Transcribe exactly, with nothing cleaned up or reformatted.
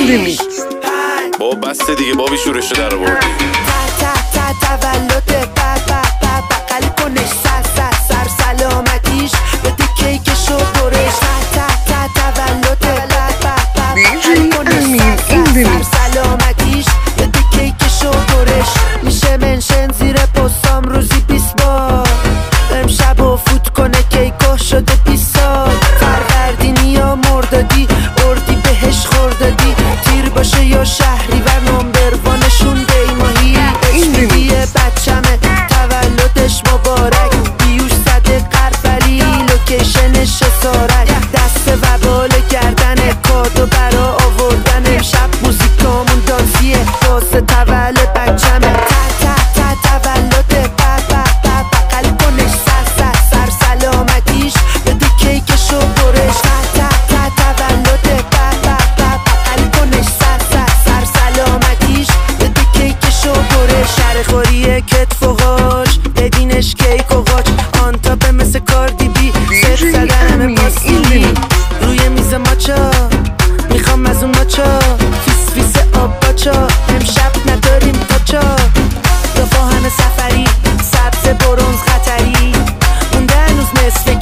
این بابا بس دیگه بابی شورش رو در آوردی. تولد بغل کنش سر سر سر سلامتیش بده کیکش و برش. تولد بغل کنش سر سر سلامتیش بده کیکش و برش. میشه منشن زیر پستام روزی بیست بار امشب و فوت کنه کیکو شده بیست سال. فروردینی یا مردادی اردی بهش خوردادی تیر باشه یا شهری و نمبروانشون دیماهی اشمیدیه بچمه تولدش مبارک بیوش زده قربلی لوکیشنش سارک دست و بال گردن کادو برا آوردن امشب موزیکامون دانسیه واسه تولد بچمه. تولد بغل کنش سر سر سر سلامتیش بده کیکشو برش. تولد بغل کنش سر سر سر سلامتیش بده کیکشو برش. شرخوری کتف و غاش بدینش کیک و غاچ آن تاپه مثل کاردی بی ست زدن همه باسیلی روی میز ماچا میخوام از اون ماچا فیس فیس آب باچا امشب نداریم پاچا دو فاهم سفری سبز برونز خطری مونده هنوز نصف